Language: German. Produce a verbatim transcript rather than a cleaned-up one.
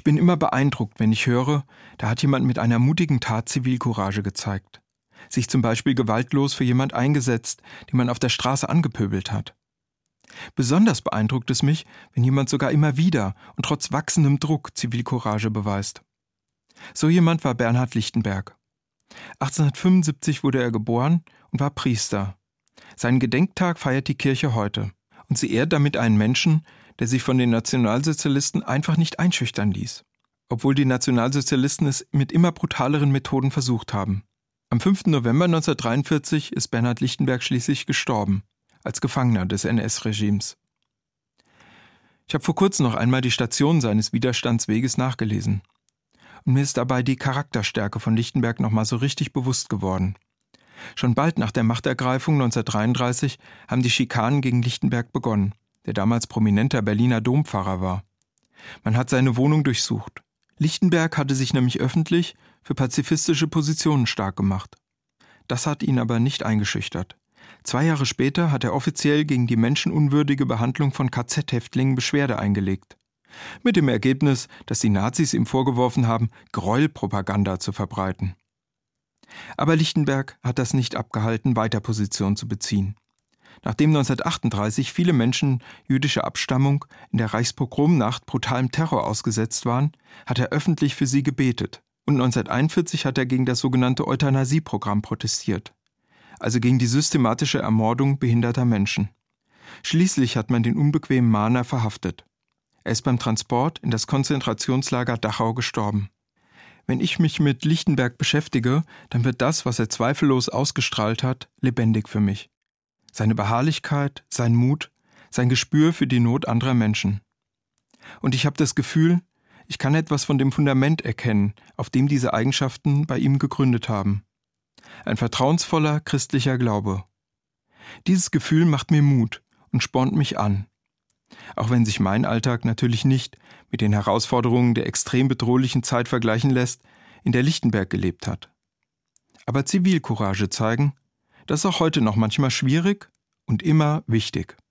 bin immer beeindruckt, wenn ich höre, da hat jemand mit einer mutigen Tat Zivilcourage gezeigt. Sich zum Beispiel gewaltlos für jemand eingesetzt, den man auf der Straße angepöbelt hat. Besonders beeindruckt es mich, wenn jemand sogar immer wieder und trotz wachsendem Druck Zivilcourage beweist. So jemand war Bernhard Lichtenberg. achtzehnhundertfünfundsiebzig wurde er geboren und war Priester. Seinen Gedenktag feiert die Kirche heute. Und sie ehrt damit einen Menschen, der sich von den Nationalsozialisten einfach nicht einschüchtern ließ. Obwohl die Nationalsozialisten es mit immer brutaleren Methoden versucht haben. Am fünften November neunzehnhundertdreiundvierzig ist Bernhard Lichtenberg schließlich gestorben, als Gefangener des N S-Regimes. Ich habe vor kurzem noch einmal die Stationen seines Widerstandsweges nachgelesen. Und mir ist dabei die Charakterstärke von Lichtenberg nochmal so richtig bewusst geworden. Schon bald nach der Machtergreifung neunzehnhundertdreiunddreißig haben die Schikanen gegen Lichtenberg begonnen, der damals prominenter Berliner Dompfarrer war. Man hat seine Wohnung durchsucht. Lichtenberg hatte sich nämlich öffentlich für pazifistische Positionen stark gemacht. Das hat ihn aber nicht eingeschüchtert. Zwei Jahre später hat er offiziell gegen die menschenunwürdige Behandlung von K Z-Häftlingen Beschwerde eingelegt. Mit dem Ergebnis, dass die Nazis ihm vorgeworfen haben, Gräuelpropaganda zu verbreiten. Aber Lichtenberg hat das nicht abgehalten, weiter Position zu beziehen. Nachdem neunzehnhundertachtunddreißig viele Menschen jüdischer Abstammung in der Reichspogromnacht brutalem Terror ausgesetzt waren, hat er öffentlich für sie gebetet. Und neunzehnhunderteinundvierzig hat er gegen das sogenannte Euthanasie-Programm protestiert. Also gegen die systematische Ermordung behinderter Menschen. Schließlich hat man den unbequemen Mahner verhaftet. Er ist beim Transport in das Konzentrationslager Dachau gestorben. Wenn ich mich mit Lichtenberg beschäftige, dann wird das, was er zweifellos ausgestrahlt hat, lebendig für mich. Seine Beharrlichkeit, sein Mut, sein Gespür für die Not anderer Menschen. Und ich habe das Gefühl, ich kann etwas von dem Fundament erkennen, auf dem diese Eigenschaften bei ihm gegründet haben. Ein vertrauensvoller christlicher Glaube. Dieses Gefühl macht mir Mut und spornt mich an. Auch wenn sich mein Alltag natürlich nicht mit den Herausforderungen der extrem bedrohlichen Zeit vergleichen lässt, in der Lichtenberg gelebt hat. Aber Zivilcourage zeigen, das ist auch heute noch manchmal schwierig und immer wichtig.